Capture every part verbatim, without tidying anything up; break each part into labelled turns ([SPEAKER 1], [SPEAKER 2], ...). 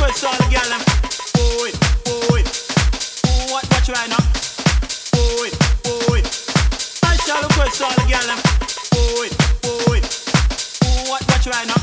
[SPEAKER 1] request all the girl them. Oh it, oh it. What, what you right now? Oh it, oh it. Special request all the girl them. Oh it, oh it. What, what you right now?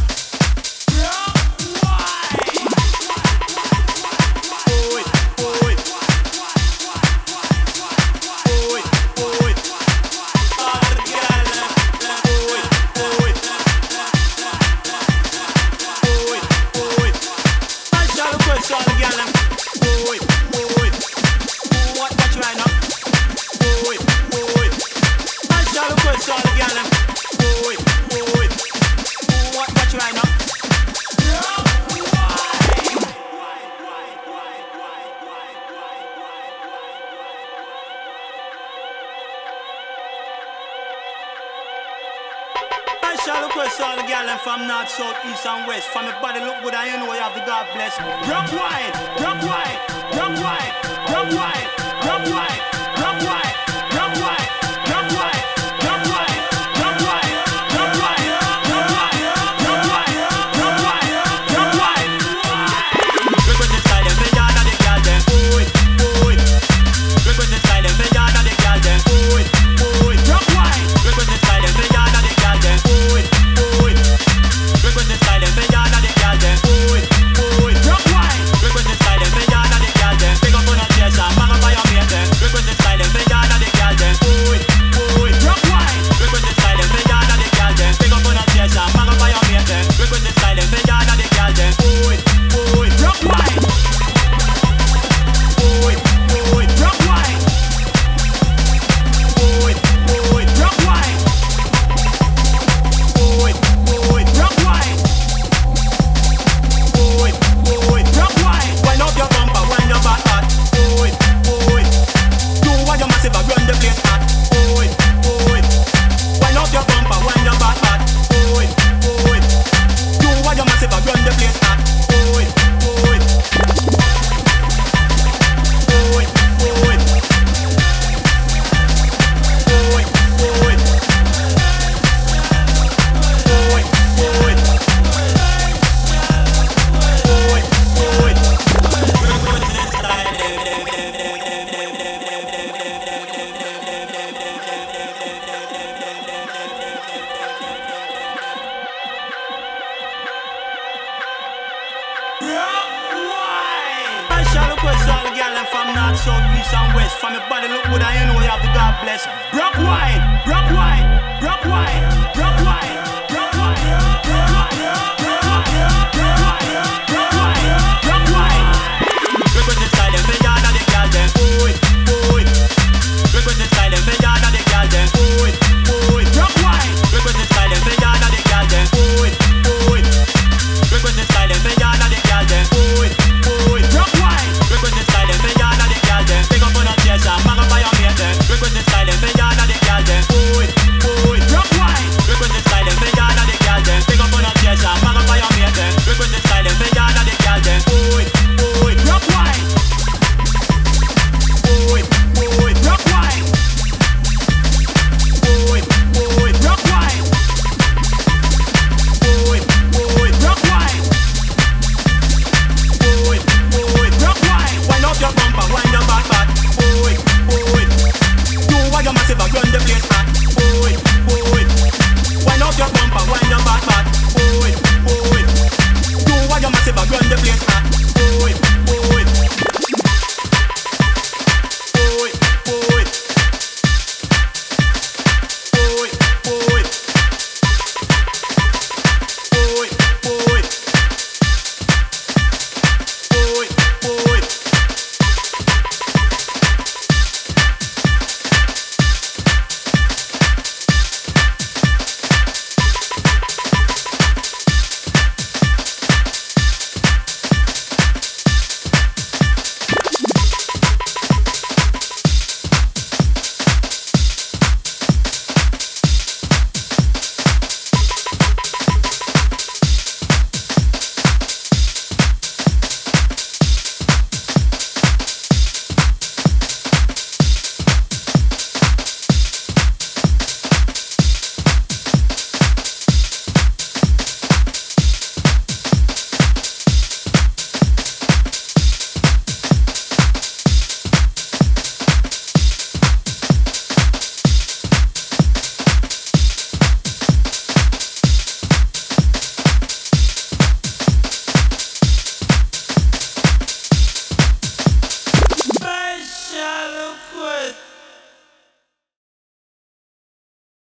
[SPEAKER 1] From north, south, east and west. From your body look good and you know you have the God bless. Rock wine, rock wine, rock wine, rock wine, rock wine, rock wine, rock wine, rock wine, rock wine, rock wine, rock wine, rock wine, rock wine, rock wine, rock wine. Request the style and me down on the girl them. Oh it, oh it. Request the style and me down on the girl them. Oh it, oh it. Rock wine. Request the style and me down on the girl them. Oh it. Request the style and me down on the girl them. Oh it, oh it. Rock wine. Request the style and me down on the girl them. Pick up on a chest and bang up on your mate them. Request the style and me down on the girl them. Oh it, oh it. Rock wine. Request the style and me down on the girl them. Pick up on a chest and bang up on your mate them. Request the style and me down on the girl them. Oh it, oh it. Rock wine. Oh it, oh it. Rock wine. Oh it, oh it. Rock wine. Oh it, oh it. Rock wine. Oh it, oh it. Rock wine. Wind up your bumper, wind your back hot. Oh it, oh it. Do what you massive and run the place hot. Oh it, oh it. Wind up your bumper, wind your back hot. Oh it, oh it. Do what you massive and run the place hot. Oh it, oh it. Oh it, oh it. Oh it, oh it. Oh it, oh it. Oh it, oh it. Special request all the girl them from north, south, east and west. From your body look good and you know you have the God bless. Rock wine, rock wine, rock wine,